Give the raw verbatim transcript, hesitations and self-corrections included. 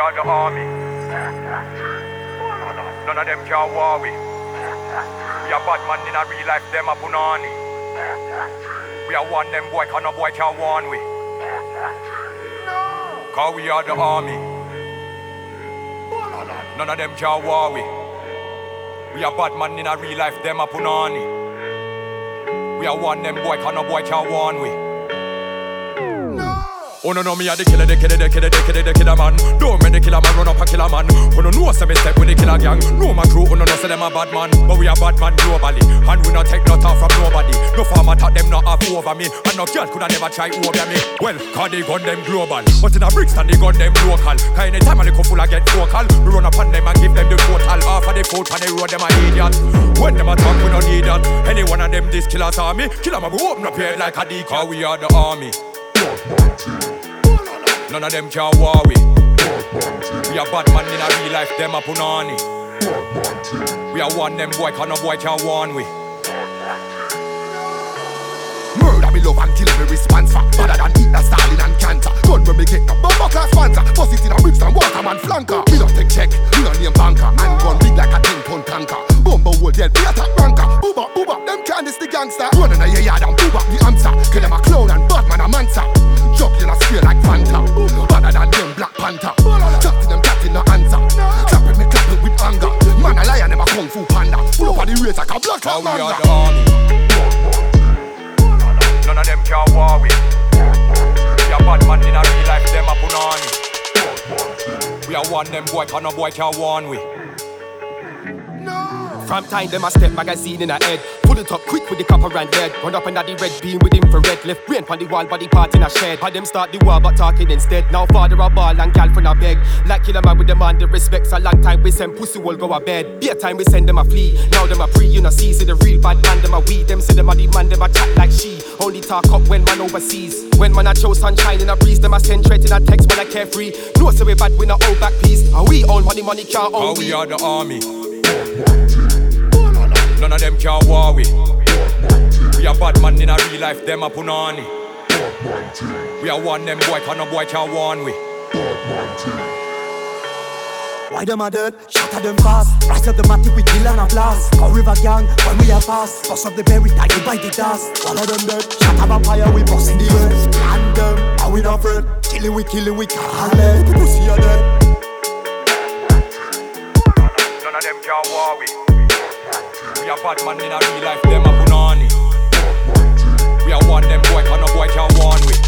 are the army. None of them can war we. We are bad man in a real life, them a punani. We are one them boy, can no boy can warn we. Cause we are the army. None of them can war we. We are bad man in a real life, them a punani. We are one them boy, can no boy can warn we. Oh no no, me a the killer, the killer, the killer, the killer, the killer man. Don't make the killer man run up a killer man. Oh no no, say me step with the killer gang. No my crew, oh no no, say them a bad man. But we a bad man globally, and we not take no talk from nobody. No farmer talk them not half over me, and no girl coulda never try over me. Well, cause they gun them global, but in a Brixton they gun them local. Cause anytime a little full I get vocal, we run up on them and give them the total. Half of the foot on the road them a idiot. When them a talk we no need that. Any one of them this killer's army, kill them a go open up here like a decoy. Cause we are the army. None of them can war we. We are bad man in a real life, them a punani. We are one them boy, can no boy can warn we. Murder me love and kill me response for. Better than Hitler, Stalin and cancer. Gun when me get the bomber class sponsor. Bust it in a Brixton, Waterman flanker. Me don't take check, me don't name banker. And gun big like a ten ton tanker. Bumbo will dead, be a top ranker. Booba, booba, them can this the gangster. Running a yard and booba the answer. Kill them a clown and Batman a mansa. Jump in a spear like Fanta. Better than them Black Panther. Chatting them cat in the answer. Clapping me clapping with anger. Man a lion, them a kung fu panda. Full up of the race like a black cat manga. We are the army. None of them can war we. We are bad man in a real life, them a punani. We are one them boy, can no boy can warn we. From time them a step magazine in a head. Pull it up quick with the copper and lead. Run up under the red beam with infrared. Left brain on the wall, body part in a shed. Had them start the war but talking instead. Now father a ball and gal friend a beg. Like killer man with them on the respects. A long time we send pussy will go a bed. Be a time we send them a flee. Now them a free, you know see. See the real bad man them a weed. Them see them a the man them a chat like she. Only talk up when man overseas. When man a show sunshine in a breeze. Them a send threat in a text when I carefree. No say we bad we no old back piece. And we own money money can't own. Oh we are the army. None of them can war we. We are bad man in a real life, them a punani. We are one them boy, can no boy can warn we. Why them a dead? Shatter them fast. Rise up the matic with kill and a blast. Go river gang, when we are fast. Bust up the berry, die you by the dust. All of them dead. Shatter vampire, we bust in the earth. And them, are we not afraid? Killing we, killing we, can't let. Pussy are dead. None of them can war we. We are bad man in a real life, them a punani. We are one them boy, can no boy can warn we.